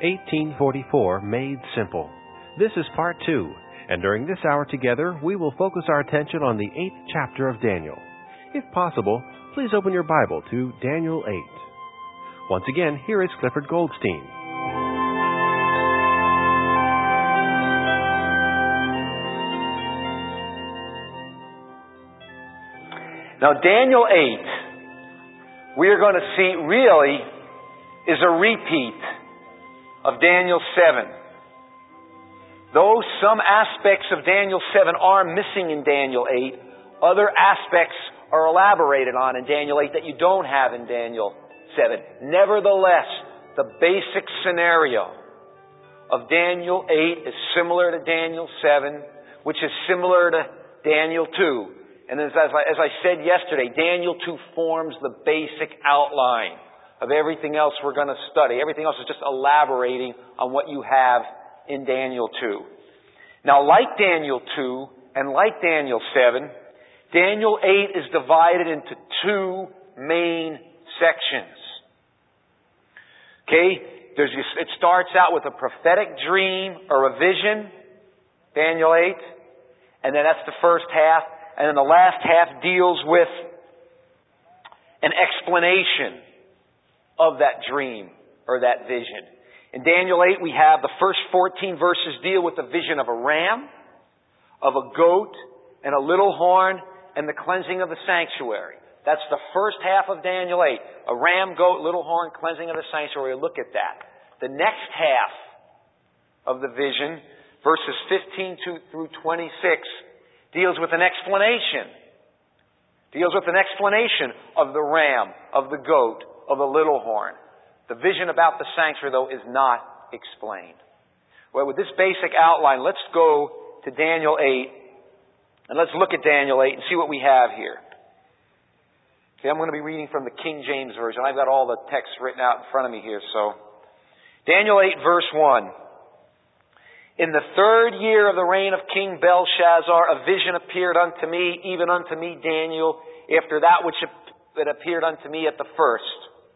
1844 Made Simple. This is part 2, and during this hour together, we will focus our attention on the 8th chapter of Daniel. If possible, please open your Bible to Daniel 8. Once again, here is Clifford Goldstein. Now, Daniel 8, we are going to see really is a repeat of Daniel 7. Though some aspects of Daniel 7 are missing in Daniel 8, other aspects are elaborated on in Daniel 8 that you don't have in Daniel 7. Nevertheless, the basic scenario of Daniel 8 is similar to Daniel 7, which is similar to Daniel 2. And as I said yesterday, Daniel 2 forms the basic outline of everything else we're going to study. Everything else is just elaborating on what you have in Daniel 2. Now, like Daniel 2 and like Daniel 7, Daniel 8 is divided into two main sections. Okay? It starts out with a prophetic dream or a vision, Daniel 8, and then that's the first half. And then the last half deals with an explanation of that dream or that vision. In Daniel 8, we have the first 14 verses deal with the vision of a ram, of a goat, and a little horn, and the cleansing of the sanctuary. That's the first half of Daniel 8. A ram, goat, little horn, cleansing of the sanctuary. Look at that. The next half of the vision, verses 15 through 26, deals with an explanation. Deals with an explanation of the ram, of the goat, of the little horn. The vision about the sanctuary, though, is not explained. Well, with this basic outline, let's go to Daniel 8, and let's look at Daniel 8 and see what we have here. Okay, I'm going to be reading from the King James Version. I've got all the text written out in front of me here, so. Daniel 8, verse 1. In the third year of the reign of King Belshazzar, a vision appeared unto me, even unto me, Daniel, after that which it appeared unto me at the first.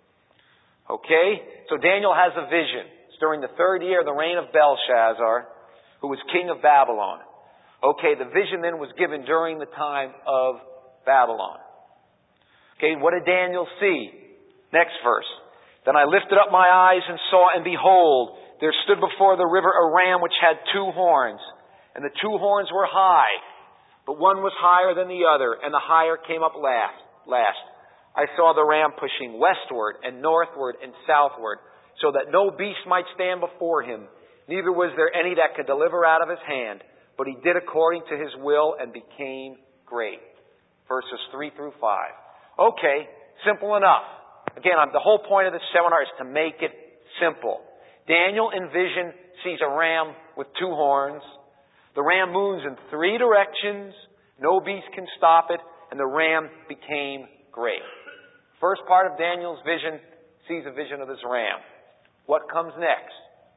Okay? So Daniel has a vision. It's during the third year of the reign of Belshazzar, who was king of Babylon. Okay, the vision then was given during the time of Babylon. Okay, what did Daniel see? Next verse. Then I lifted up my eyes and saw, and behold, there stood before the river a ram which had two horns, and the two horns were high, but one was higher than the other, and the higher came up last. I saw the ram pushing westward and northward and southward, so that no beast might stand before him, neither was there any that could deliver out of his hand, but he did according to his will and became great. Verses 3 through 5. Okay, simple enough. Again, the whole point of this seminar is to make it simple. Daniel in vision sees a ram with two horns. The ram moves in three directions. No beast can stop it. And the ram became great. First part of Daniel's vision sees a vision of this ram. What comes next?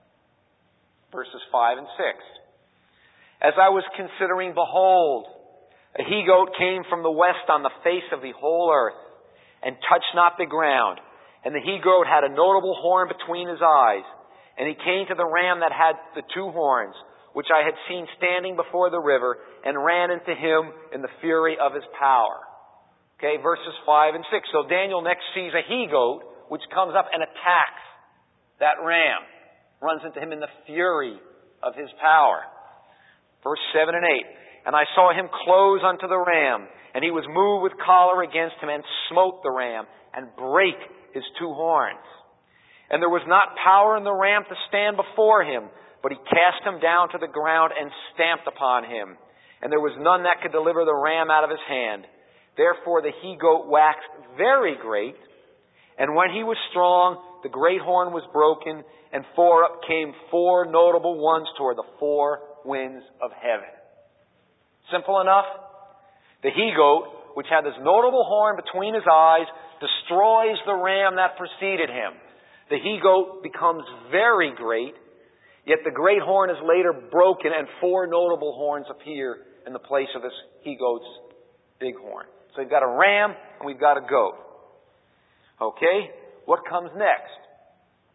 Verses 5 and 6. As I was considering, behold, a he-goat came from the west on the face of the whole earth, and touched not the ground. And the he-goat had a notable horn between his eyes. And he came to the ram that had the two horns, which I had seen standing before the river, and ran into him in the fury of his power. Okay, verses 5 and 6. So Daniel next sees a he-goat, which comes up and attacks that ram. Runs into him in the fury of his power. Verse 7 and 8. And I saw him close unto the ram, and he was moved with choler against him, and smote the ram, and brake his two horns. And there was not power in the ram to stand before him, but he cast him down to the ground and stamped upon him. And there was none that could deliver the ram out of his hand. Therefore the he-goat waxed very great, and when he was strong, the great horn was broken, and up came four notable ones toward the four winds of heaven. Simple enough? The he-goat, which had this notable horn between his eyes, destroys the ram that preceded him. The he-goat becomes very great, yet the great horn is later broken, and four notable horns appear in the place of this he-goat's big horn. So we've got a ram and we've got a goat. Okay? What comes next?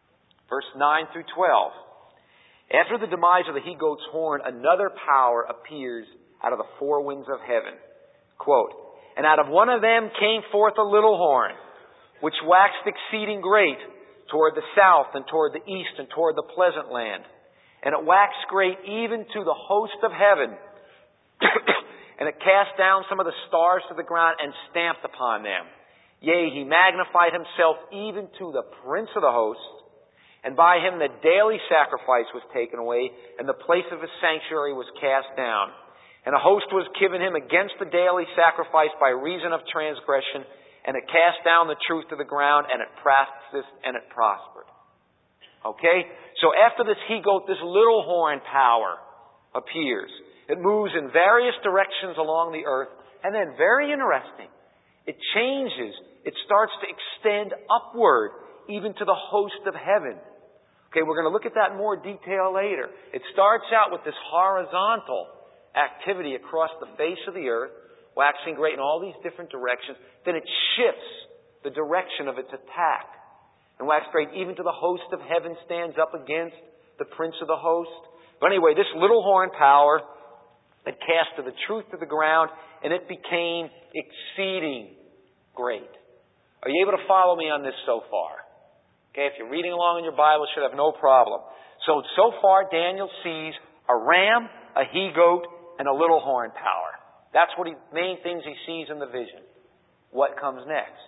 Verse 9 through 12. After the demise of the he-goat's horn, another power appears out of the four winds of heaven. Quote, "And out of one of them came forth a little horn, which waxed exceeding great toward the south and toward the east and toward the pleasant land. And it waxed great even to the host of heaven. And it cast down some of the stars to the ground and stamped upon them. Yea, he magnified himself even to the prince of the host. And by him the daily sacrifice was taken away, and the place of his sanctuary was cast down. And a host was given him against the daily sacrifice by reason of transgression, and it cast down the truth to the ground, and it practiced and it prospered." Okay? So after this he-goat, this little horn power appears. It moves in various directions along the earth, and then, very interesting, it changes. It starts to extend upward, even to the host of heaven. Okay, we're going to look at that in more detail later. It starts out with this horizontal activity across the face of the earth, waxing great in all these different directions. Then it shifts the direction of its attack. And waxing great even to the host of heaven stands up against the prince of the host. But anyway, this little horn power, it cast the truth to the ground, and it became exceeding great. Are you able to follow me on this so far? Okay, if you're reading along in your Bible, you should have no problem. So far, Daniel sees a ram, a he-goat, and a little horn power. That's what main things he sees in the vision. What comes next?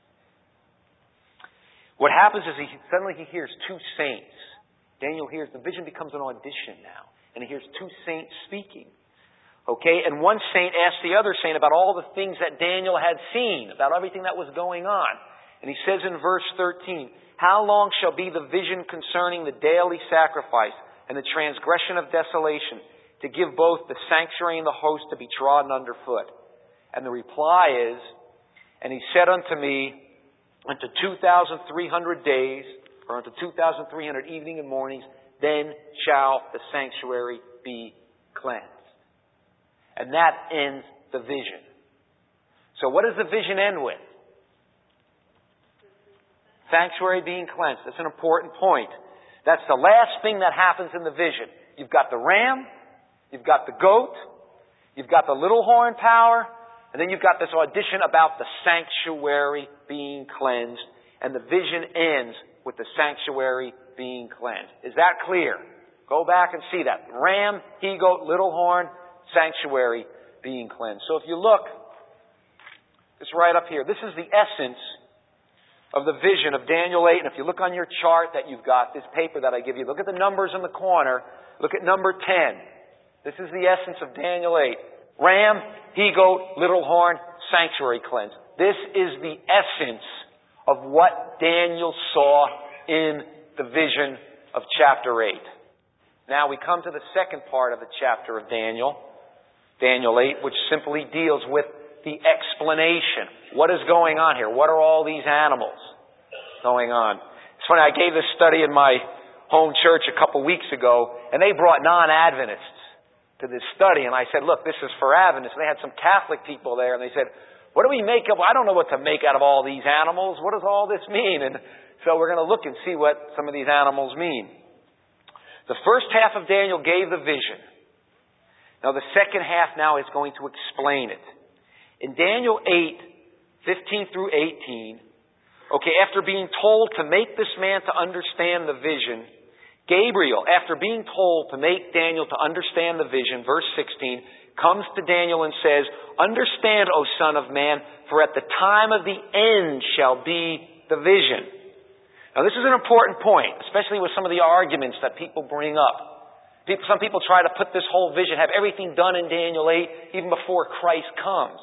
What happens is suddenly he hears two saints. Daniel hears, the vision becomes an audition now. And he hears two saints speaking. Okay, and one saint asks the other saint about all the things that Daniel had seen, about everything that was going on. And he says in verse 13, "How long shall be the vision concerning the daily sacrifice and the transgression of desolation, to give both the sanctuary and the host to be trodden underfoot?" And the reply is, "And he said unto me, unto 2,300 days, or unto 2,300 evening and mornings, then shall the sanctuary be cleansed." And that ends the vision. So what does the vision end with? Sanctuary being cleansed. That's an important point. That's the last thing that happens in the vision. You've got the ram, you've got the goat, you've got the little horn power, and then you've got this audition about the sanctuary being cleansed. And the vision ends with the sanctuary being cleansed. Is that clear? Go back and see that. Ram, he-goat, little horn, sanctuary being cleansed. So if you look, it's right up here. This is the essence of the vision of Daniel 8. And if you look on your chart that you've got, this paper that I give you, look at the numbers in the corner. Look at number 10. This is the essence of Daniel 8. Ram, he-goat, little horn, sanctuary cleansed. This is the essence of what Daniel saw in the vision of chapter 8. Now we come to the second part of the chapter of Daniel 8, which simply deals with the explanation. What is going on here? What are all these animals going on? It's funny, I gave this study in my home church a couple weeks ago, and they brought non-Adventists to this study, and I said, look, this is for Adventists. And they had some Catholic people there, and they said, what do we make of? I don't know what to make out of all these animals. What does all this mean? And so we're going to look and see what some of these animals mean. The first half of Daniel gave the vision. Now the second half now is going to explain it. In Daniel 8, 15 through 18, after being told to make this man to understand the vision, Gabriel, after being told to make Daniel to understand the vision, verse 16, comes to Daniel and says, "Understand, O son of man, for at the time of the end shall be the vision." Now this is an important point, especially with some of the arguments that people bring up. Some people try to put this whole vision, have everything done in Daniel 8, even before Christ comes.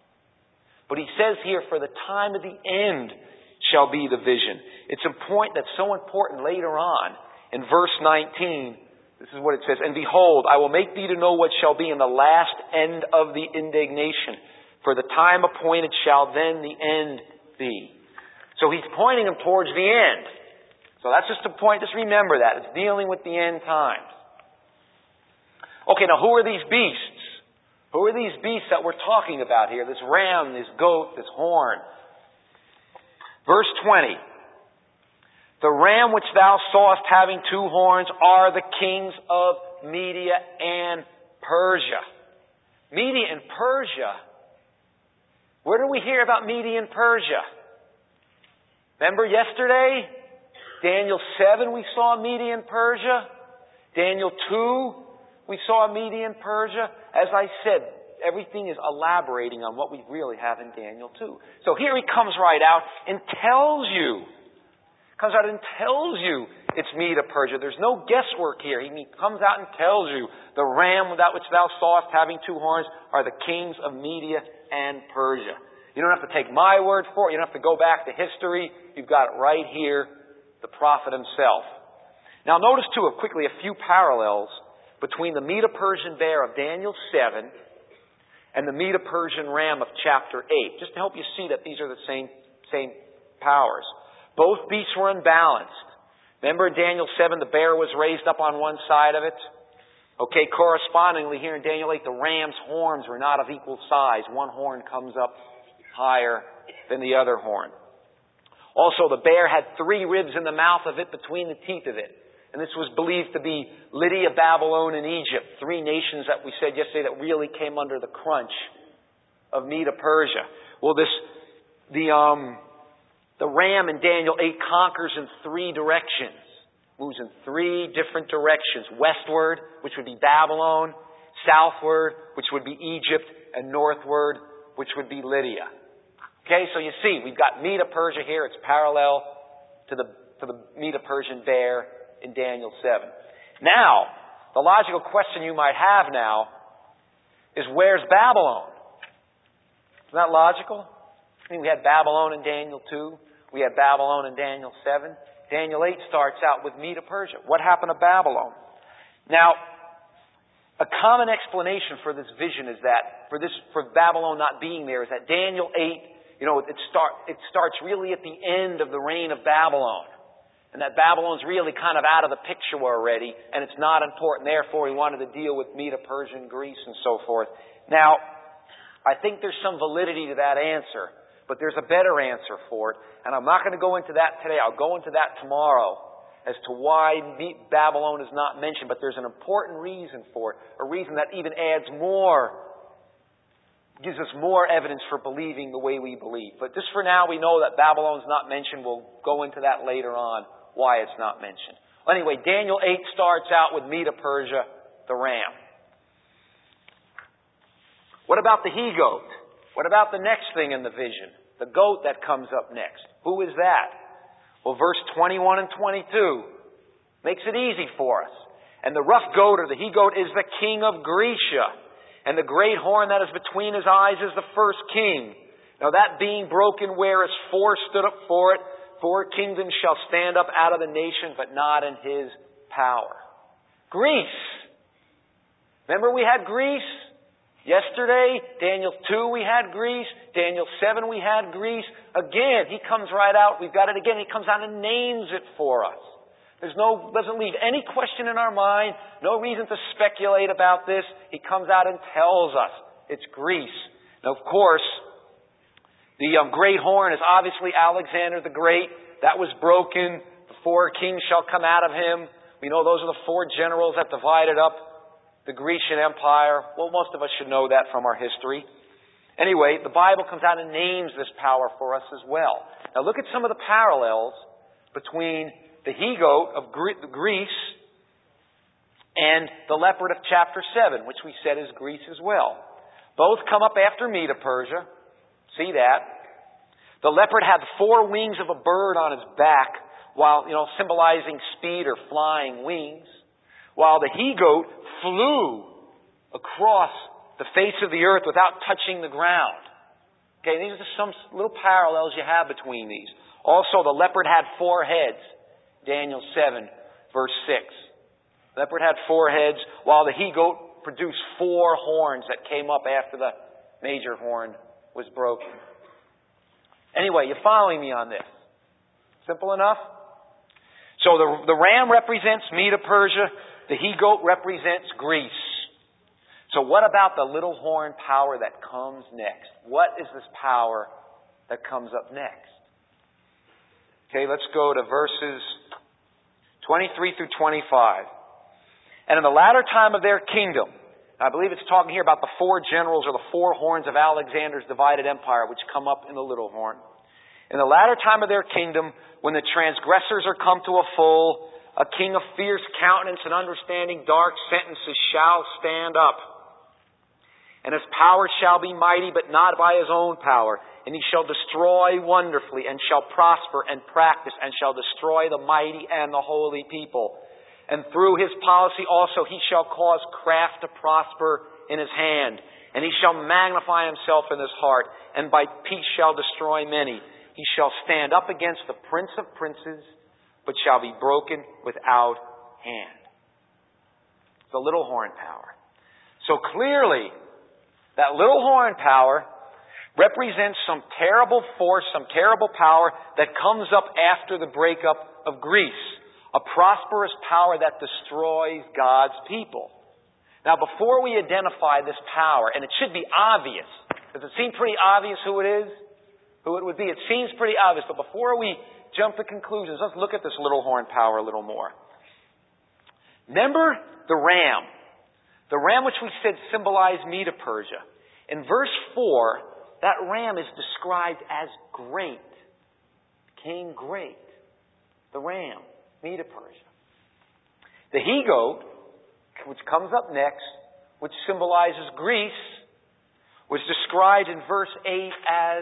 But he says here, for the time of the end shall be the vision. It's a point that's so important later on. In verse 19, this is what it says, "And behold, I will make thee to know what shall be in the last end of the indignation. For the time appointed shall then the end be." So he's pointing him towards the end. So that's just a point. Just remember that. It's dealing with the end times. Okay, now who are these beasts? Who are these beasts that we're talking about here? This ram, this goat, this horn. Verse 20. The ram which thou sawest having two horns are the kings of Media and Persia. Media and Persia. Where do we hear about Media and Persia? Remember yesterday? Daniel 7 we saw Media and Persia. Daniel 2 we saw Media and Persia. As I said, everything is elaborating on what we really have in Daniel 2. So here he comes right out and tells you. Comes out and tells you it's Media Persia. There's no guesswork here. He comes out and tells you the ram without which thou sawest having two horns are the kings of Media and Persia. You don't have to take my word for it. You don't have to go back to history. You've got it right here, the prophet himself. Now notice too, quickly, a few parallels between the Medo-Persian bear of Daniel 7 and the Medo-Persian ram of chapter 8, just to help you see that these are the same powers. Both beasts were unbalanced. Remember in Daniel 7, the bear was raised up on one side of it. Okay, correspondingly here in Daniel 8, the ram's horns were not of equal size. One horn comes up higher than the other horn. Also, the bear had 3 ribs in the mouth of it between the teeth of it. And this was believed to be Lydia, Babylon, and Egypt. 3 nations that we said yesterday that really came under the crunch of Medo-Persia. Well, the ram in Daniel 8 conquers in 3 directions. Moves in 3 different directions. Westward, which would be Babylon. Southward, which would be Egypt. And northward, which would be Lydia. Okay, so you see, we've got Medo-Persia here. It's parallel to the Medo-Persian bear in Daniel 7. Now, the logical question you might have now is, where's Babylon? Isn't that logical? I mean, we had Babylon in Daniel 2. We had Babylon in Daniel 7. Daniel 8 starts out with Medo-Persia. What happened to Babylon? Now, a common explanation for this vision is that, for Babylon not being there, is that Daniel 8, it starts really at the end of the reign of Babylon. And that Babylon's really kind of out of the picture already, and it's not important. Therefore, he wanted to deal with Medo-Persian Greece and so forth. Now, I think there's some validity to that answer, but there's a better answer for it. And I'm not going to go into that today. I'll go into that tomorrow as to why Babylon is not mentioned. But there's an important reason for it, a reason that even gives us more evidence for believing the way we believe. But just for now, we know that Babylon's not mentioned. We'll go into that later on, why it's not mentioned. Well, anyway, Daniel 8 starts out with Medo-Persia, the ram. What about the he-goat? What about the next thing in the vision? The goat that comes up next. Who is that? Well, verse 21 and 22 makes it easy for us. And the rough goat, or the he-goat, is the king of Grecia. And the great horn that is between his eyes is the first king. Now that being broken, whereas 4 stood up for it, 4 kingdoms shall stand up out of the nation, but not in his power. Greece. Remember we had Greece? Yesterday, Daniel 2 we had Greece. Daniel 7 we had Greece. Again, he comes right out. We've got it again. He comes out and names it for us. Doesn't leave any question in our mind. No reason to speculate about this. He comes out and tells us it's Greece. Now, of course, the great horn is obviously Alexander the Great. That was broken. The 4 kings shall come out of him. We know those are the 4 generals that divided up the Grecian Empire. Well, most of us should know that from our history. Anyway, the Bible comes out and names this power for us as well. Now, look at some of the parallels between the he-goat of Greece and the leopard of chapter 7, which we said is Greece as well. Both come up after Medo-Persia. See that? The leopard had 4 wings of a bird on its back, while, symbolizing speed or flying wings, while the he-goat flew across the face of the earth without touching the ground. Okay, these are just some little parallels you have between these. Also, the leopard had 4 heads. Daniel 7, verse 6. The leopard had 4 heads, while the he-goat produced 4 horns that came up after the major horn was broken. Anyway, you following me on this? Simple enough? So the ram represents Medo-Persia. The he-goat represents Greece. So what about the little horn power that comes next? What is this power that comes up next? Okay, let's go to verses 23 through 25. And in the latter time of their kingdom, I believe it's talking here about the four generals or the four horns of Alexander's divided empire, which come up in the little horn. In the latter time of their kingdom, when the transgressors are come to a full, a king of fierce countenance and understanding dark sentences shall stand up. And his power shall be mighty, but not by his own power. And he shall destroy wonderfully, and shall prosper and practice, and shall destroy the mighty and the holy people. And through his policy also he shall cause craft to prosper in his hand. And he shall magnify himself in his heart, and by peace shall destroy many. He shall stand up against the prince of princes, but shall be broken without hand. The little horn power. So clearly, that little horn power represents some terrible force, some terrible power that comes up after the breakup of Greece. A prosperous power that destroys God's people. Now, before we identify this power, and it should be obvious, does it seem pretty obvious who it is? Who it would be? It seems pretty obvious, but before we jump to conclusions, let's look at this little horn power a little more. Remember the ram. The ram which we said symbolized Medo-Persia. In verse 4, that ram is described as great. King great. The ram. Medo-Persia. The he-goat, which comes up next, which symbolizes Greece, was described in verse 8 as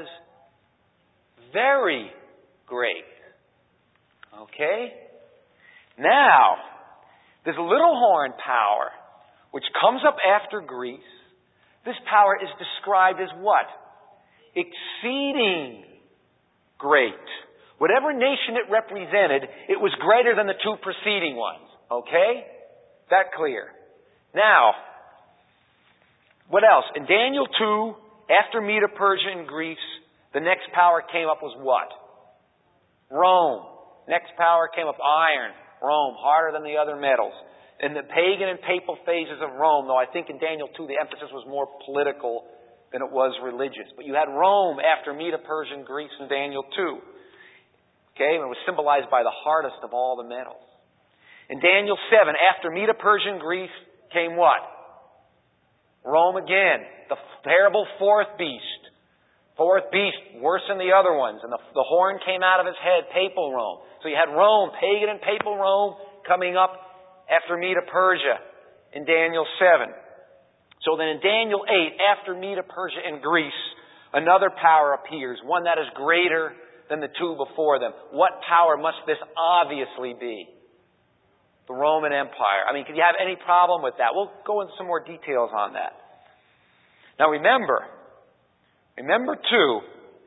very great. Okay? Now, this little horn power, which comes up after Greece, this power is described as what? Exceeding great. Whatever nation it represented, it was greater than the two preceding ones. Okay? That clear. Now, what else? In Daniel 2, after Medo-Persia and Greece, the next power came up was what? Rome. Next power came up iron. Rome, harder than the other metals. In the pagan and papal phases of Rome, though I think in Daniel 2 the emphasis was more political than it was religious. But you had Rome after Medo-Persia and Greece in Daniel 2. Okay, and it was symbolized by the hardest of all the metals. In Daniel 7, after Medo-Persia and Greece came what? Rome again. The terrible fourth beast. Fourth beast, worse than the other ones. And the horn came out of his head, papal Rome. So you had Rome, pagan and papal Rome, coming up after Medo-Persia in Daniel 7. So then in Daniel 8, after Medo-Persia and Greece, another power appears, one that is greater than the two before them. What power must this obviously be? The Roman Empire. I mean, could you have any problem with that? We'll go into some more details on that. Now remember too,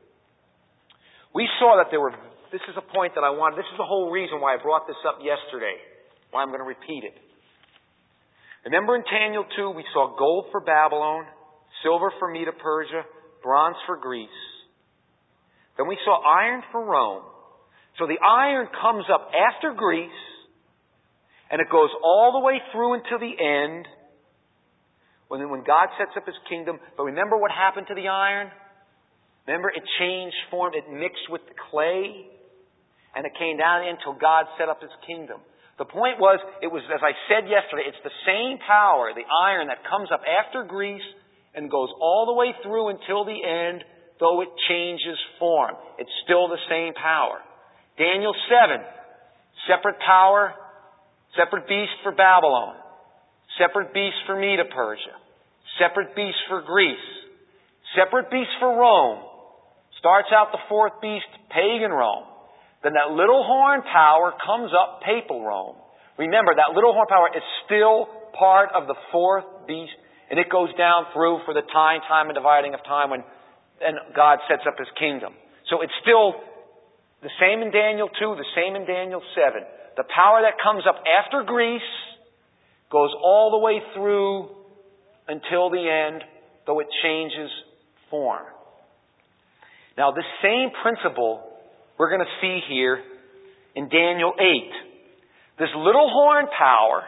we saw that this is a point that this is the whole reason why I brought this up yesterday, why I'm going to repeat it. Remember in Daniel 2, we saw gold for Babylon, silver for Medo-Persia, bronze for Greece. Then we saw iron for Rome. So the iron comes up after Greece, and it goes all the way through until the end, when God sets up His kingdom. But remember what happened to the iron? Remember, it changed form, it mixed with the clay, and it came down until God set up His kingdom. The point was, it was, as I said yesterday, it's the same power, the iron, that comes up after Greece and goes all the way through until the end, though it changes form. It's still the same power. Daniel 7, separate power, separate beast for Babylon, separate beast for Medo-Persia, separate beast for Greece, separate beast for Rome. Starts out the fourth beast, pagan Rome. Then that little horn power comes up, papal Rome. Remember, that little horn power is still part of the fourth beast, and it goes down through for the time and dividing of time when God sets up His kingdom. So it's still the same in Daniel 2, the same in Daniel 7. The power that comes up after Greece goes all the way through until the end, though it changes form. Now, this same principle we're going to see here in Daniel 8. This little horn power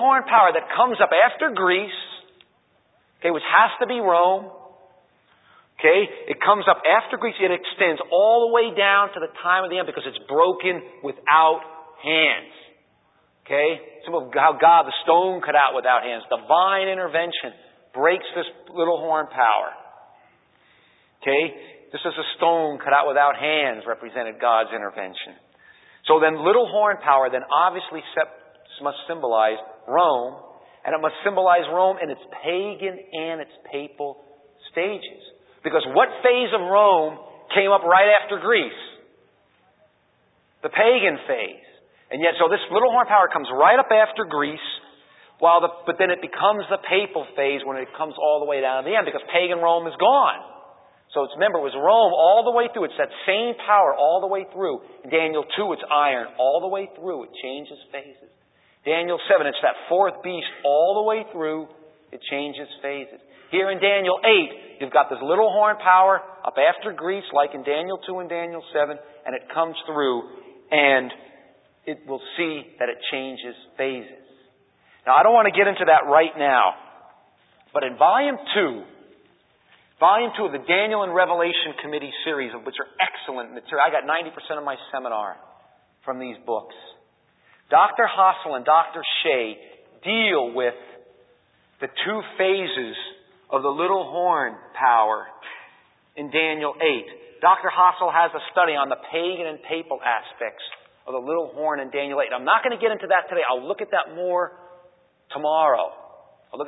that comes up after Greece, okay, which has to be Rome, Okay? It comes up after Greece. It extends all the way down to the time of the end because it's broken without hands. Okay? Some of how God, the stone cut out without hands. Divine intervention breaks this little horn power. Okay? Just as a stone cut out without hands represented God's intervention. So then little horn power then obviously must symbolize Rome. And it must symbolize Rome in its pagan and its papal stages. Because what phase of Rome came up right after Greece? The pagan phase. And yet, so this little horn power comes right up after Greece, but then it becomes the papal phase when it comes all the way down to the end, because pagan Rome is gone. So remember, it was Rome all the way through. It's that same power all the way through. In Daniel 2, it's iron all the way through. It changes phases. Daniel 7, it's that fourth beast all the way through. It changes phases. Here in Daniel 8, you've got this little horn power up after Greece, like in Daniel 2 and Daniel 7, and it comes through, and it will see that it changes phases. Now, I don't want to get into that right now, but in Volume 2 of the Daniel and Revelation Committee series, which are excellent material, I got 90% of my seminar from these books. Dr. Hassel and Dr. Shea deal with the two phases of the little horn power in Daniel 8. Dr. Hassel has a study on the pagan and papal aspects of the little horn in Daniel 8. I'm not going to get into that today. I'll look at that more tomorrow. During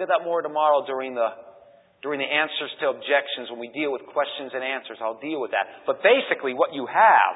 the answers to objections, when we deal with questions and answers. I'll deal with that. But basically what you have,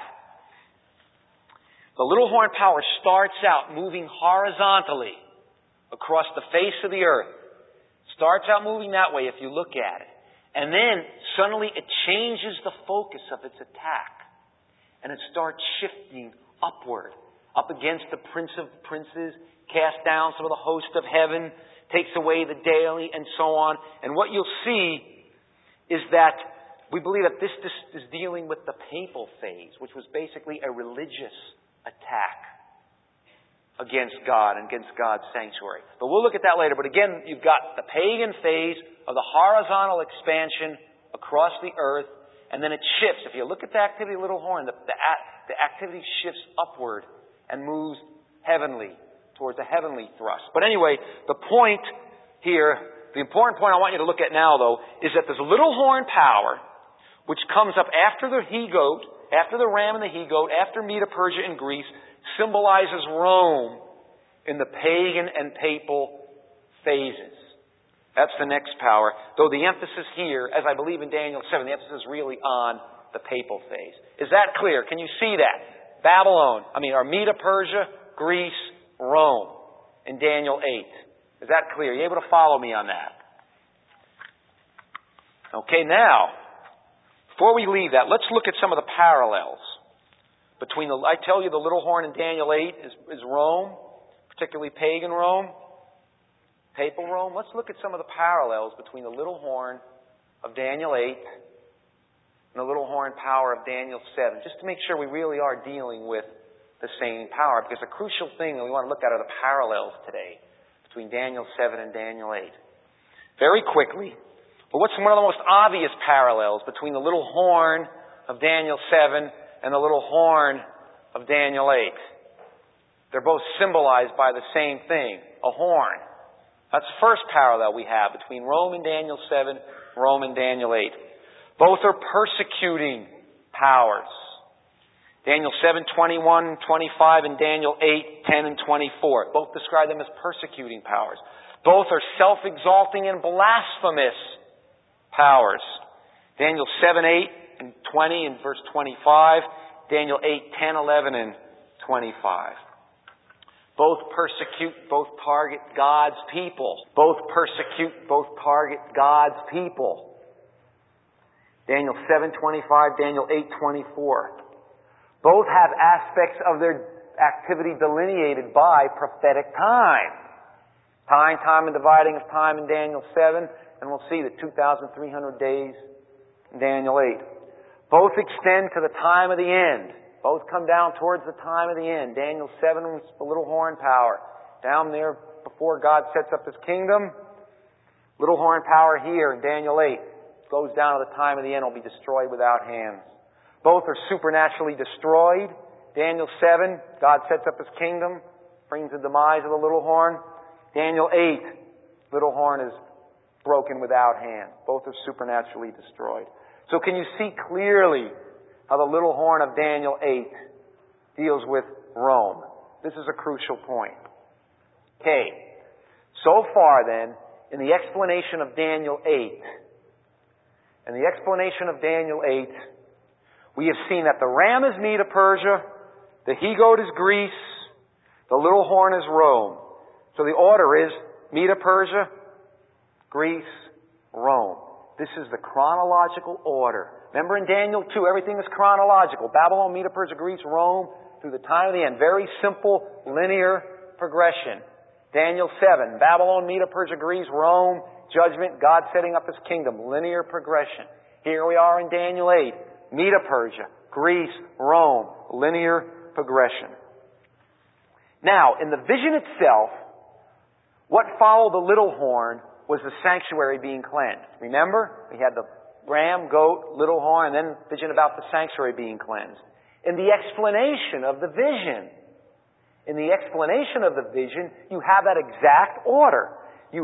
the little horn power starts out moving horizontally across the face of the earth. Starts out moving that way if you look at it. And then suddenly it changes the focus of its attack. And it starts shifting upward, up against the Prince of Princes, cast down some of the host of heaven, takes away the daily, and so on. And what you'll see is that we believe that this is dealing with the papal phase, which was basically a religious attack against God and against God's sanctuary. But we'll look at that later. But again, you've got the pagan phase of the horizontal expansion across the earth, and then it shifts. If you look at the activity of the little horn, the activity shifts upward and moves heavenly, towards a heavenly thrust. But anyway, the point here, the important point I want you to look at now, though, is that this little horn power, which comes up after the he-goat, after the ram and the he-goat, after Medo Persia and Greece, symbolizes Rome in the pagan and papal phases. That's the next power. Though the emphasis here, as I believe in Daniel 7, the emphasis is really on the papal phase. Is that clear? Can you see that? Medo Persia, Greece, Rome in Daniel 8. Is that clear? Are you able to follow me on that? Okay, now, before we leave that, let's look at some of the parallels between I tell you the little horn in Daniel 8 is Rome, particularly pagan Rome, papal Rome. Let's look at some of the parallels between the little horn of Daniel 8 and the little horn power of Daniel 7, just to make sure we really are dealing with the same power. Because the crucial thing that we want to look at are the parallels today between Daniel 7 and Daniel 8. Very quickly, but what's one of the most obvious parallels between the little horn of Daniel 7 and the little horn of Daniel 8? They're both symbolized by the same thing, a horn. That's the first parallel we have between Rome and Daniel 7, Rome and Daniel 8. Both are persecuting powers. Daniel 7, 21, 25, and Daniel 8, 10, and 24. Both describe them as persecuting powers. Both are self-exalting and blasphemous powers. Daniel 7, 8, and 20 in verse 25. Daniel 8, 10, 11, and 25. Both persecute, both target God's people. Both persecute, both target God's people. Daniel 7:25, Daniel 8:24. Both have aspects of their activity delineated by prophetic time. Time and dividing of time in Daniel 7, and we'll see the 2,300 days in Daniel 8. Both extend to the time of the end. Both come down towards the time of the end. Daniel 7 was the little horn power. Down there before God sets up His kingdom. Little horn power here in Daniel 8. goes down to the time of the end will be destroyed without hands. Both are supernaturally destroyed. Daniel 7, God sets up His kingdom, brings the demise of the little horn. Daniel 8, little horn is broken without hands. Both are supernaturally destroyed. So can you see clearly how the little horn of Daniel 8 deals with Rome? This is a crucial point. Okay. So far then, in the explanation of Daniel 8, we have seen that the ram is Medo-Persia, the he-goat is Greece, the little horn is Rome. So the order is Medo-Persia, Greece, Rome. This is the chronological order. Remember in Daniel 2, everything is chronological. Babylon, Medo-Persia, Greece, Rome, through the time of the end. Very simple, linear progression. Daniel 7, Babylon, Medo-Persia, Greece, Rome, judgment, God setting up His kingdom. Linear progression. Here we are in Daniel 8, Medo-Persia, Greece, Rome, linear progression. Now, in the vision itself, what followed the little horn was the sanctuary being cleansed. Remember? We had the ram, goat, little horn, and then vision about the sanctuary being cleansed. In the explanation of the vision, you have that exact order. In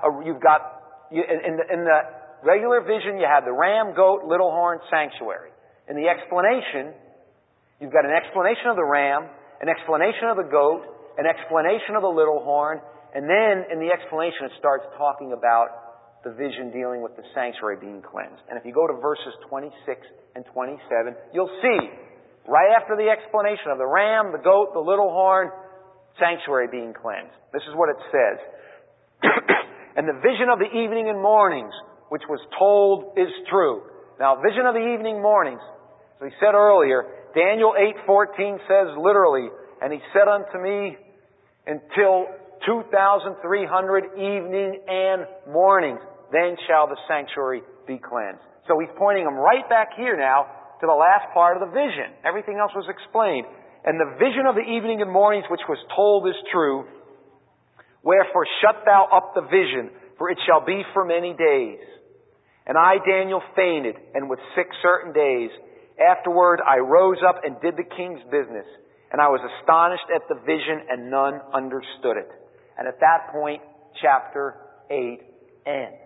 the regular vision, you have the ram, goat, little horn, sanctuary. In the explanation, you've got an explanation of the ram, an explanation of the goat, an explanation of the little horn, and then in the explanation it starts talking about the vision dealing with the sanctuary being cleansed. And if you go to verses 26 and 27, you'll see, right after the explanation of the ram, the goat, the little horn, sanctuary being cleansed. This is what it says. And the vision of the evening and mornings, which was told, is true. Now, vision of the evening mornings, as we said earlier, Daniel 8:14 says literally, and He said unto me, until 2,300 evening and mornings, then shall the sanctuary be cleansed. So He's pointing them right back here now to the last part of the vision. Everything else was explained. And the vision of the evening and mornings which was told is true. Wherefore shut thou up the vision, for it shall be for many days. And I, Daniel, fainted, and was sick certain days. Afterward I rose up and did the king's business. And I was astonished at the vision, and none understood it. And at that point, chapter 8 ends.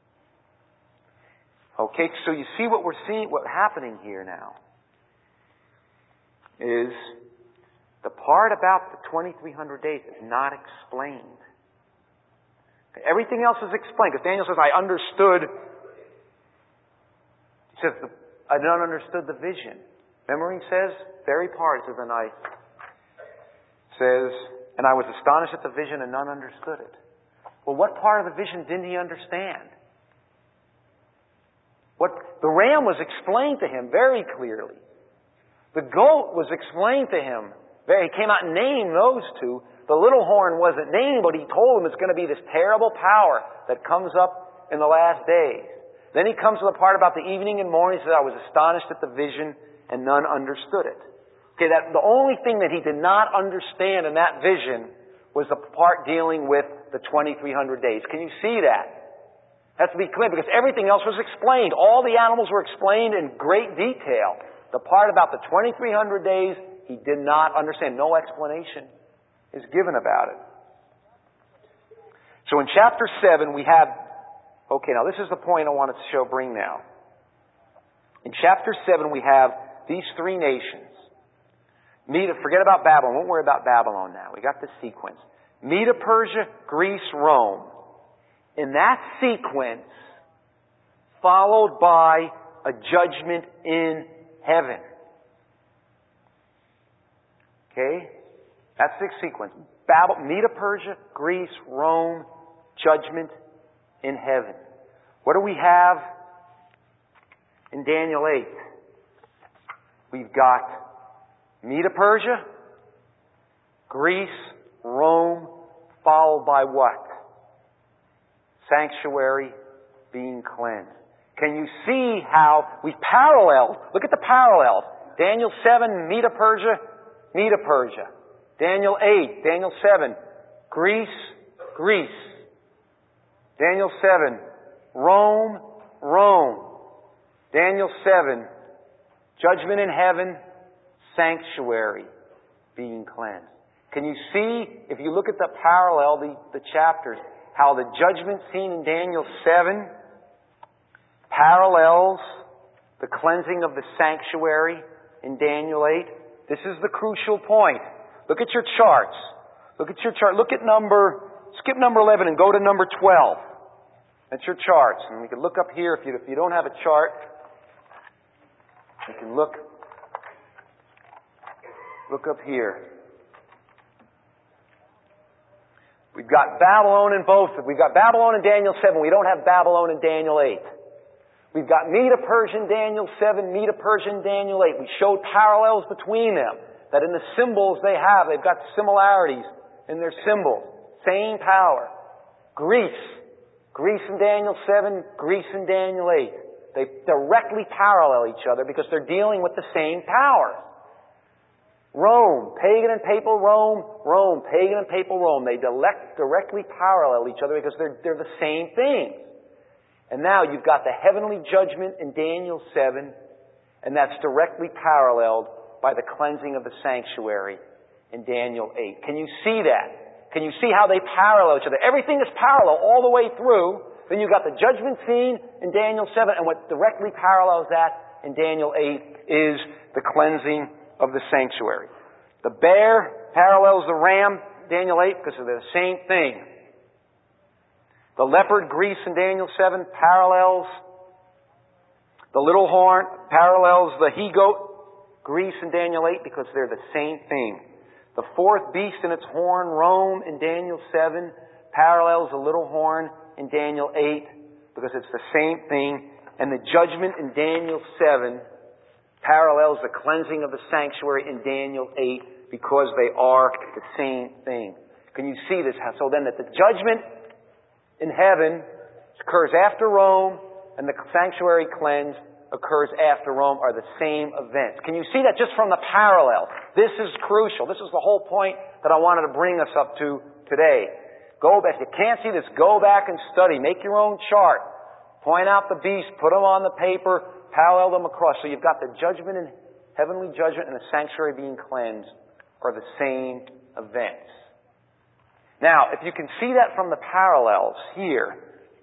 Okay, so you see what we're seeing, what's happening here now is the part about the 2,300 days is not explained. Okay, everything else is explained. Because Daniel says, I understood. He says, I don't understood the vision. Remember he says, very part, he says, and I was astonished at the vision and none understood it. Well, what part of the vision didn't he understand? The ram was explained to him very clearly. The goat was explained to him. He came out and named those two. The little horn wasn't named, but he told him it's going to be this terrible power that comes up in the last days. Then he comes to the part about the evening and morning. He says, I was astonished at the vision and none understood it. Okay, the only thing that he did not understand in that vision was the part dealing with the 2,300 days. Can you see that? That's to be clear, because everything else was explained. All the animals were explained in great detail. The part about the 2,300 days, he did not understand. No explanation is given about it. So in chapter 7, we have... Okay, now this is the point I wanted to bring now. In chapter 7, we have these three nations. Forget about Babylon. Won't worry about Babylon now. We got the sequence. Medo-Persia, Greece, Rome. In that sequence, followed by a judgment in heaven. Okay? That's the sequence. Medo-Persia, Greece, Rome, judgment in heaven. What do we have in Daniel 8? We've got Medo-Persia, Greece, Rome, followed by what? Sanctuary being cleansed. Can you see how we paralleled? Look at the parallels. Daniel 7, Medo-Persia, Medo-Persia. Daniel 8, Daniel 7, Greece, Greece. Daniel 7, Rome, Rome. Daniel 7, judgment in heaven, sanctuary being cleansed. Can you see, if you look at the parallel, the chapters, how the judgment scene in Daniel 7 parallels the cleansing of the sanctuary in Daniel 8? This is the crucial point. Look at your charts. Look at your chart. Skip number 11 and go to number 12. That's your charts. And we can look up here. If you don't have a chart, you can look up here. We've got Babylon in both. We've got Babylon in Daniel 7. We don't have Babylon in Daniel 8. We've got Medo-Persian Daniel 7, Medo-Persian Daniel 8. We showed parallels between them. That in the symbols they've got similarities in their symbols. Same power. Greece in Daniel 7, Greece in Daniel 8. They directly parallel each other because they're dealing with the same power. Rome, pagan and papal Rome, Rome, pagan and papal Rome. They directly parallel each other because they're the same thing. And now you've got the heavenly judgment in Daniel 7, and that's directly paralleled by the cleansing of the sanctuary in Daniel 8. Can you see that? Can you see how they parallel each other? Everything is parallel all the way through. Then you've got the judgment scene in Daniel 7, and what directly parallels that in Daniel 8 is the cleansing of the sanctuary. The bear parallels the ram, Daniel 8, because they're the same thing. The leopard, Greece in Daniel 7, parallels the little horn, parallels the he-goat, Greece in Daniel 8, because they're the same thing. The fourth beast in its horn, Rome in Daniel 7, parallels the little horn in Daniel 8, because it's the same thing. And the judgment in Daniel 7 parallels the cleansing of the sanctuary in Daniel 8, because they are the same thing. Can you see this? So then that the judgment in heaven occurs after Rome, and the sanctuary cleansed occurs after Rome, are the same events. Can you see that just from the parallel? This is crucial. This is the whole point that I wanted to bring us up to today. Go back. If you can't see this, go back and study. Make your own chart. Point out the beast. Put them on the paper. Parallel them across. So you've got the judgment and heavenly judgment and the sanctuary being cleansed are the same events. Now, if you can see that from the parallels here,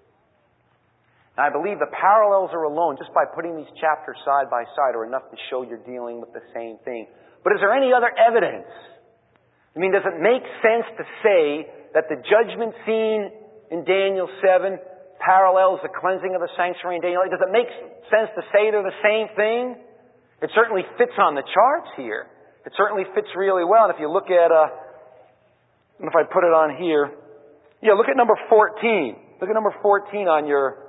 and I believe the parallels are alone, just by putting these chapters side by side, are enough to show you're dealing with the same thing. But is there any other evidence? I mean, does it make sense to say that the judgment scene in Daniel 7 parallels the cleansing of the sanctuary in Daniel 8? Does it make sense to say they're the same thing? It certainly fits on the charts here. It certainly fits really well. And if you look at, if I put it on here, look at number 14. Look at number 14 on your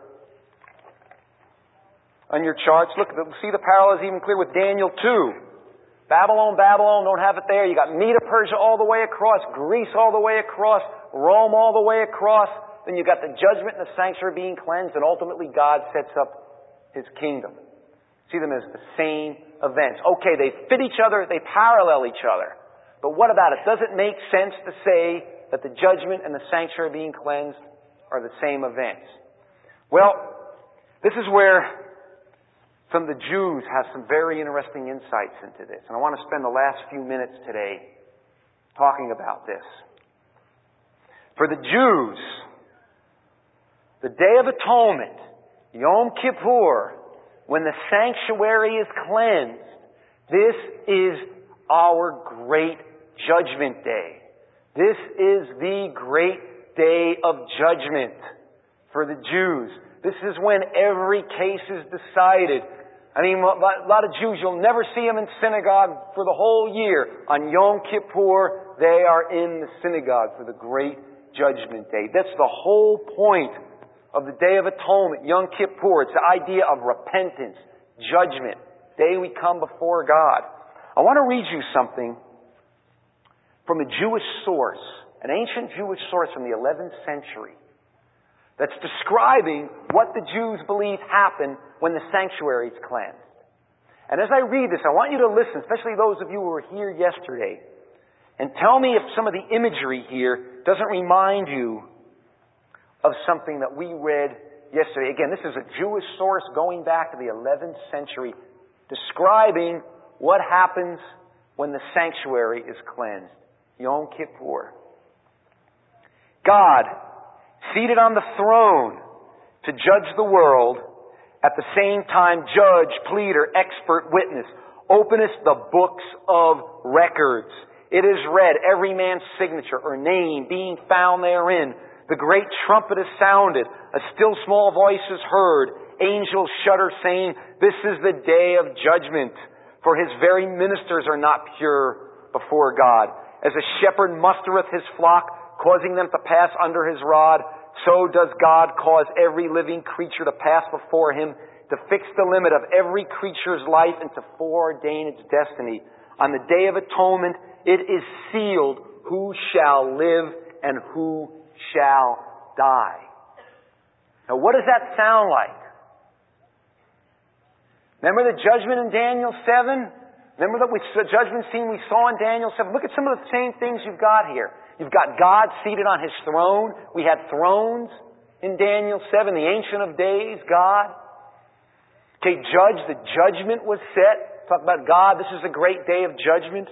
charts. Look, see the parallels even clear with Daniel 2. Babylon, don't have it there. You got Medo-Persia all the way across, Greece all the way across, Rome all the way across. Then you got the judgment and the sanctuary being cleansed, and ultimately God sets up His kingdom. See them as the same events. Okay, they fit each other, they parallel each other. But what about it? Does it make sense to say that the judgment and the sanctuary being cleansed are the same events? Well, this is where some of the Jews have some very interesting insights into this. And I want to spend the last few minutes today talking about this. For the Jews, the Day of Atonement, Yom Kippur, when the sanctuary is cleansed, this is our great Judgment Day. This is the great day of judgment for the Jews. This is when every case is decided. I mean, a lot of Jews, you'll never see them in synagogue for the whole year. On Yom Kippur, they are in the synagogue for the great Judgment Day. That's the whole point of the Day of Atonement, Yom Kippur. It's the idea of repentance, judgment, day we come before God. I want to read you something from a Jewish source, an ancient Jewish source from the 11th century, that's describing what the Jews believe happened when the sanctuary is cleansed. And as I read this, I want you to listen, especially those of you who were here yesterday, and tell me if some of the imagery here doesn't remind you of something that we read yesterday. Again, this is a Jewish source going back to the 11th century, describing what happens when the sanctuary is cleansed. Yom Kippur. God, seated on the throne to judge the world, at the same time judge, pleader, expert, witness, openeth the books of records. It is read, every man's signature or name being found therein. The great trumpet is sounded. A still small voice is heard. Angels shudder, saying, This is the day of judgment. For his very ministers are not pure before God. As a shepherd mustereth his flock, causing them to pass under his rod, so does God cause every living creature to pass before him, to fix the limit of every creature's life and to foreordain its destiny. On the Day of Atonement, it is sealed who shall live and who shall die. Now, what does that sound like? Remember the judgment in Daniel 7? Remember the judgment scene we saw in Daniel 7? Look at some of the same things you've got here. You've got God seated on His throne. We had thrones in Daniel 7. The Ancient of Days, God. Okay, judge, the judgment was set. Talk about God. This is a great day of judgment.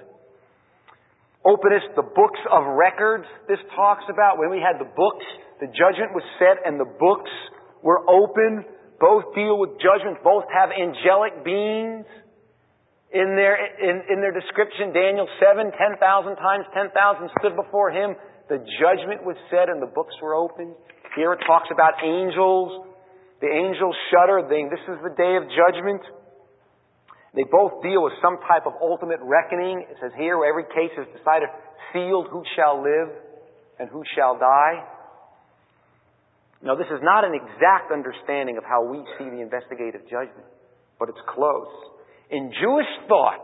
Openest the books of records. This talks about when we had the books, the judgment was set and the books were open. Both deal with judgment. Both have angelic beings in their description. Daniel 7, 10,000 times 10,000 stood before him. The judgment was said and the books were opened. Here it talks about angels. The angels shudder. This is the day of judgment. They both deal with some type of ultimate reckoning. It says here, every case is decided, sealed, who shall live and who shall die. Now, this is not an exact understanding of how we see the investigative judgment, but it's close. In Jewish thought,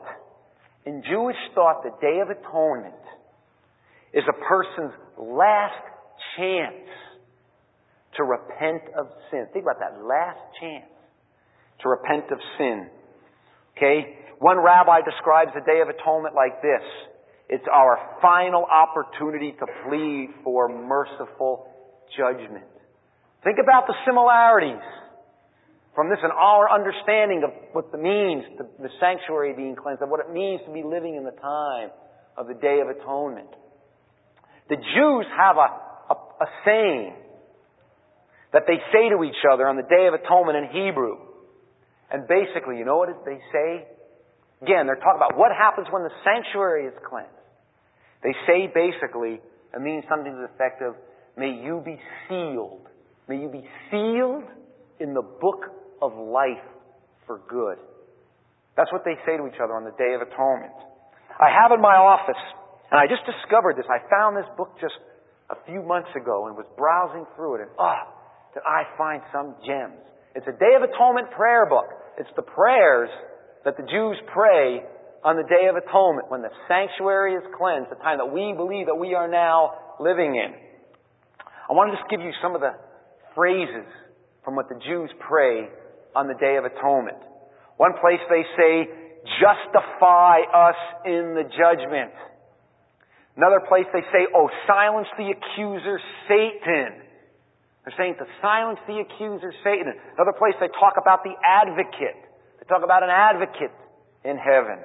the Day of Atonement is a person's last chance to repent of sin. Think about that, last chance to repent of sin. Okay? One rabbi describes the Day of Atonement like this. It's our final opportunity to plead for merciful judgment. Think about the similarities from this and our understanding of what it means, the sanctuary being cleansed, of what it means to be living in the time of the Day of Atonement. The Jews have a saying that they say to each other on the Day of Atonement in Hebrew. And basically, you know what they say? Again, they're talking about what happens when the sanctuary is cleansed. They say basically, it means something to the effect of, may you be sealed. May you be sealed in the book of life for good. That's what they say to each other on the Day of Atonement. I have in my office, and I just discovered this. I found this book just a few months ago and was browsing through it, and did I find some gems. It's a Day of Atonement prayer book. It's the prayers that the Jews pray on the Day of Atonement when the sanctuary is cleansed, the time that we believe that we are now living in. I want to just give you some of the phrases from what the Jews pray on the Day of Atonement. One place they say, justify us in the judgment. Another place they say, silence the accuser, Satan. They're saying to silence the accuser, Satan. Another place they talk about the advocate. They talk about an advocate in heaven.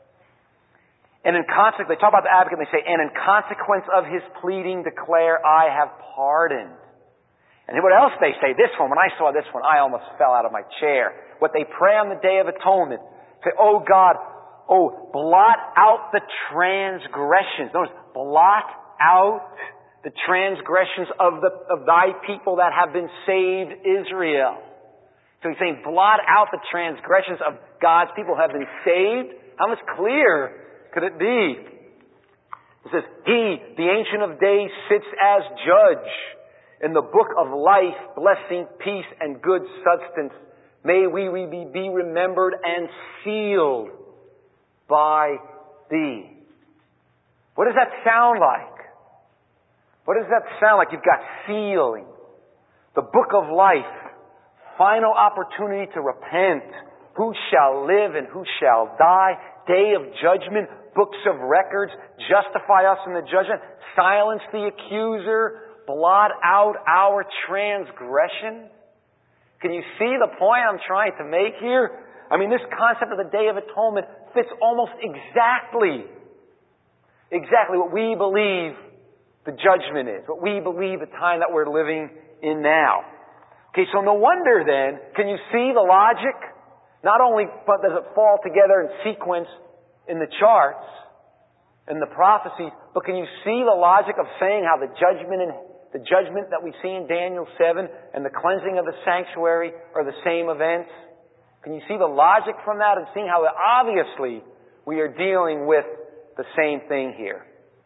And in consequence, they talk about the advocate and they say, and in consequence of his pleading, declare, I have pardoned. And what else they say? This one, when I saw this one, I almost fell out of my chair. What they pray on the Day of Atonement, say, oh God, blot out the transgressions. Notice, blot out the transgressions of thy people that have been saved, Israel. So he's saying, blot out the transgressions of God's people who have been saved. How much clearer could it be? It says, He, the Ancient of Days, sits as judge in the book of life, blessing, peace, and good substance. May we be remembered and sealed by Thee. What does that sound like? What does that sound like? You've got sealing. The book of life. Final opportunity to repent. Who shall live and who shall die? Day of judgment. Books of records. Justify us in the judgment. Silence the accuser. Blot out our transgression. Can you see the point I'm trying to make here? I mean, this concept of the Day of Atonement fits almost exactly what we believe the judgment is, what we believe the time that we're living in now. Okay, so no wonder then, can you see the logic? Not only but does it fall together in sequence in the charts and the prophecies, but can you see the logic of saying how the judgment that we see in Daniel 7 and the cleansing of the sanctuary are the same events? Can you see the logic from that and seeing how obviously we are dealing with the same thing here?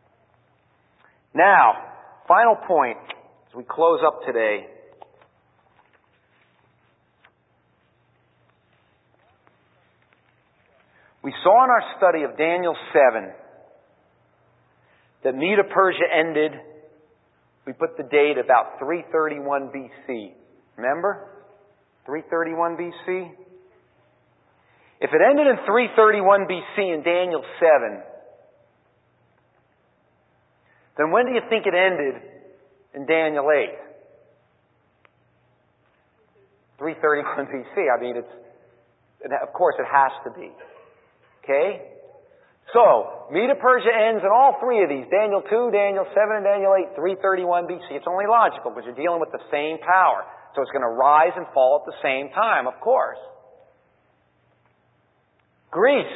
Now, final point as we close up today. We saw in our study of Daniel 7 that Medo-Persia ended, we put the date about 331 BC. Remember? 331 BC? If it ended in 331 BC in Daniel 7, then when do you think it ended in Daniel 8? 331 BC. I mean, of course it has to be. Okay? So, Medo-Persia ends in all three of these, Daniel 2, Daniel 7, and Daniel 8, 331 BC. It's only logical because you're dealing with the same power. So it's going to rise and fall at the same time, of course. Greece.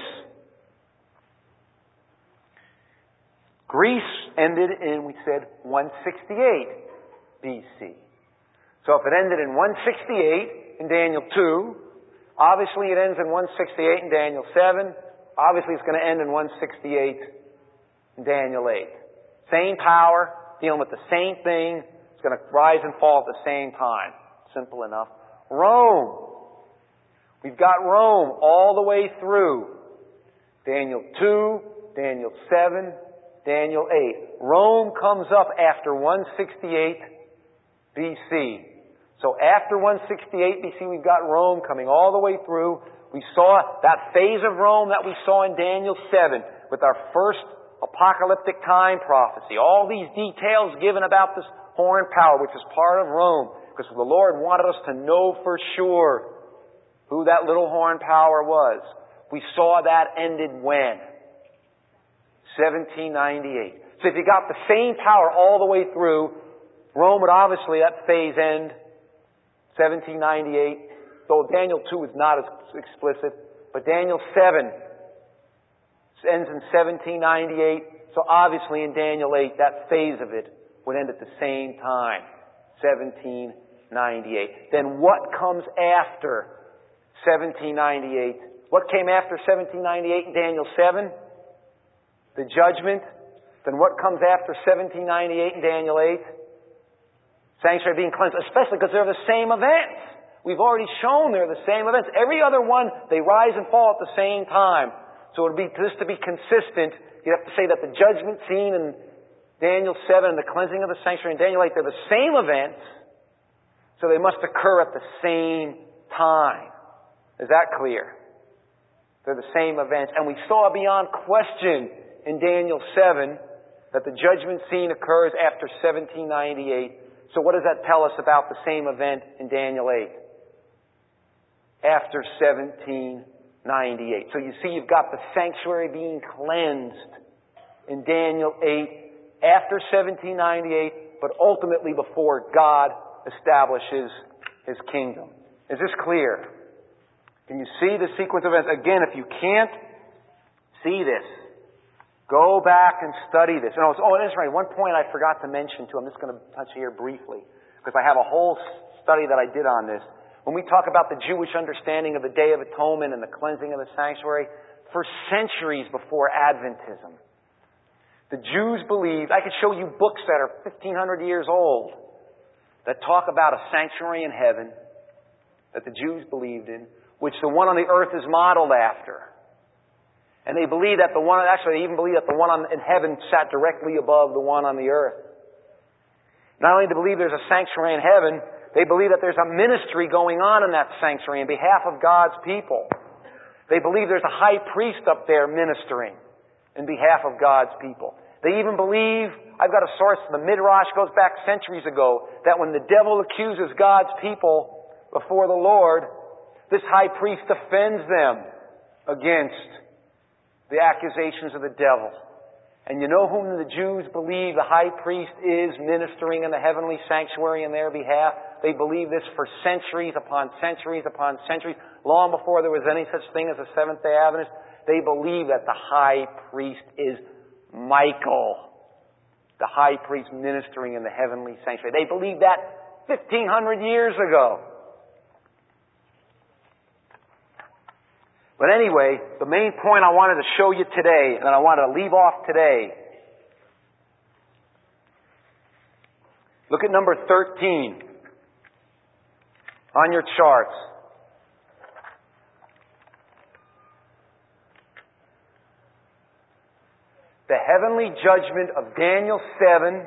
Greece ended in, we said, 168 BC. So if it ended in 168 in Daniel 2, obviously it ends in 168 in Daniel 7. Obviously it's going to end in 168 in Daniel 8. Same power, dealing with the same thing. It's going to rise and fall at the same time. Simple enough. Rome. We've got Rome all the way through. Daniel 2, Daniel 7, Daniel 8. Rome comes up after 168 BC. So after 168 BC, we've got Rome coming all the way through. We saw that phase of Rome that we saw in Daniel 7 with our first apocalyptic time prophecy. All these details given about this horn power, which is part of Rome, because the Lord wanted us to know for sure who that little horn power was. We saw that ended when? 1798. So if you got the same power all the way through, Rome would obviously, that phase end 1798. Though Daniel 2 is not as explicit, but Daniel 7 ends in 1798. So obviously in Daniel 8, that phase of it would end at the same time, 1798. Then what comes after 1798? What came after 1798 in Daniel 7? The judgment. Then what comes after 1798 in Daniel 8? Sanctuary being cleansed, especially because they're the same events. We've already shown they're the same events. Every other one, they rise and fall at the same time. So it would be, just to be consistent, you'd have to say that the judgment scene in Daniel 7 and the cleansing of the sanctuary in Daniel 8, they're the same events, so they must occur at the same time. Is that clear? They're the same events. And we saw beyond question in Daniel 7 that the judgment scene occurs after 1798. So what does that tell us about the same event in Daniel 8? After 1798. So you see, you've got the sanctuary being cleansed in Daniel 8 after 1798, but ultimately before God establishes His kingdom. Is this clear? Can you see the sequence of events? Again, if you can't see this, go back and study this. And that's right. One point I forgot to mention too. I'm just going to touch here briefly because I have a whole study that I did on this. When we talk about the Jewish understanding of the Day of Atonement and the cleansing of the sanctuary, for centuries before Adventism, the Jews believed, I could show you books that are 1,500 years old that talk about a sanctuary in heaven that the Jews believed in, which the one on the earth is modeled after. And they believe that they even believe that the one in heaven sat directly above the one on the earth. Not only do they believe there's a sanctuary in heaven, they believe that there's a ministry going on in that sanctuary on behalf of God's people. They believe there's a high priest up there ministering in behalf of God's people. They even believe, I've got a source, the Midrash goes back centuries ago, that when the devil accuses God's people before the Lord, this high priest defends them against the accusations of the devil. And you know whom the Jews believe the high priest is ministering in the heavenly sanctuary in their behalf? They believe this for centuries upon centuries upon centuries. Long before there was any such thing as a Seventh-day Adventist, they believe that the high priest is Michael, the high priest ministering in the heavenly sanctuary. They believed that 1,500 years ago. But anyway, the main point I wanted to show you today, and I wanted to leave off today, look at number 13 on your charts. The heavenly judgment of Daniel 7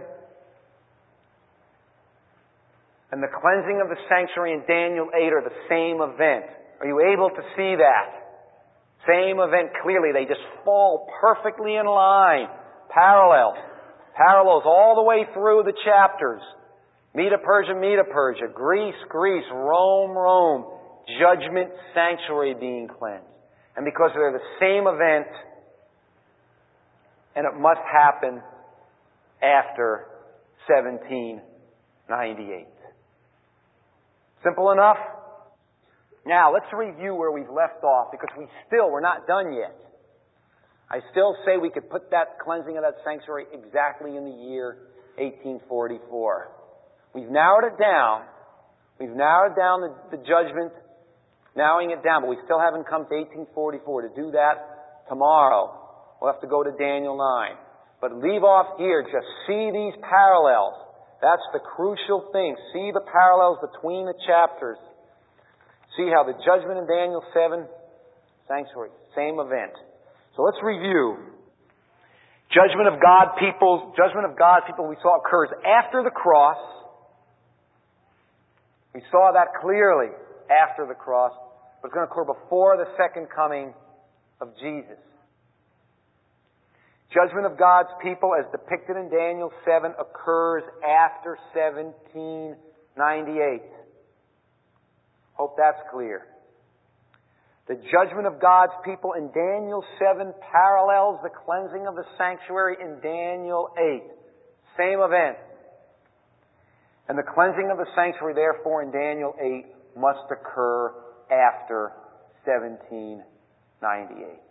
and the cleansing of the sanctuary in Daniel 8 are the same event. Are you able to see that? Same event clearly. They just fall perfectly in line. Parallels all the way through the chapters. Medo-Persia, Greece, Rome, judgment, sanctuary being cleansed. And because they're the same event, and it must happen after 1798. Simple enough? Now, let's review where we've left off, because we're not done yet. I still say we could put that cleansing of that sanctuary exactly in the year 1844. We've narrowed it down. We've narrowed down the judgment, narrowing it down, but we still haven't come to 1844. To do that tomorrow, we'll have to go to Daniel 9. But leave off here. Just see these parallels. That's the crucial thing. See the parallels between the chapters. See how the judgment in Daniel 7, sanctuary, same event. So let's review. Judgment of God people we saw occurs after the cross. We saw that clearly after the cross. But it's going to occur before the second coming of Jesus. Judgment of God's people, as depicted in Daniel 7, occurs after 1798. Hope that's clear. The judgment of God's people in Daniel 7 parallels the cleansing of the sanctuary in Daniel 8. Same event. And the cleansing of the sanctuary, therefore, in Daniel 8 must occur after 1798.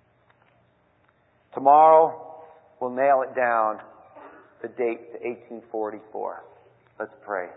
Tomorrow, we'll nail it down, the date to 1844. Let's pray.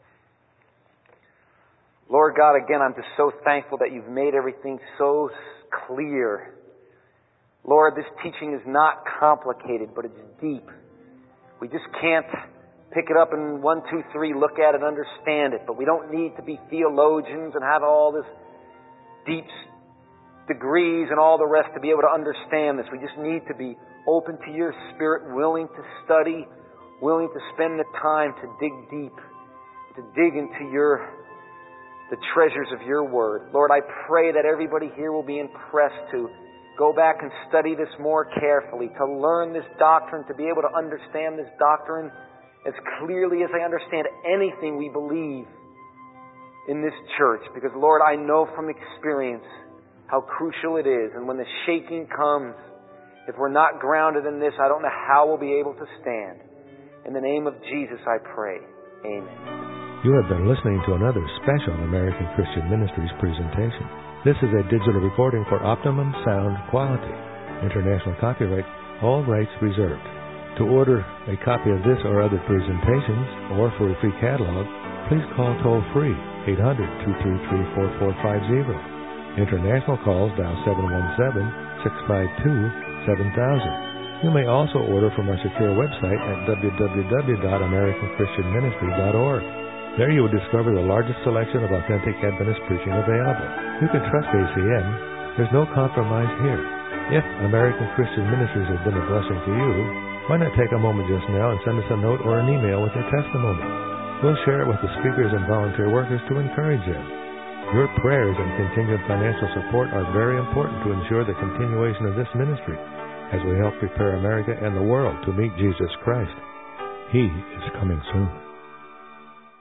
Lord God, again, I'm just so thankful that you've made everything so clear. Lord, this teaching is not complicated, but it's deep. We just can't pick it up and 1, 2, 3, look at it, understand it. But we don't need to be theologians and have all this deep degrees and all the rest to be able to understand this. We just need to be open to your Spirit, willing to study, willing to spend the time to dig deep, to dig into the treasures of your Word. Lord, I pray that everybody here will be impressed to go back and study this more carefully, to learn this doctrine, to be able to understand this doctrine as clearly as I understand anything we believe in this church. Because, Lord, I know from experience how crucial it is. And when the shaking comes, if we're not grounded in this, I don't know how we'll be able to stand. In the name of Jesus, I pray. Amen. You have been listening to another special American Christian Ministries presentation. This is a digital recording for optimum sound quality. International copyright, all rights reserved. To order a copy of this or other presentations, or for a free catalog, please call toll-free 800-233-4450. International calls dial 717-652-7000. You may also order from our secure website at www.americanchristianministry.org. There you will discover the largest selection of authentic Adventist preaching available. You can trust ACM. There's no compromise here. If American Christian Ministries has been a blessing to you, why not take a moment just now and send us a note or an email with your testimony? We'll share it with the speakers and volunteer workers to encourage them. Your prayers and continued financial support are very important to ensure the continuation of this ministry as we help prepare America and the world to meet Jesus Christ. He is coming soon.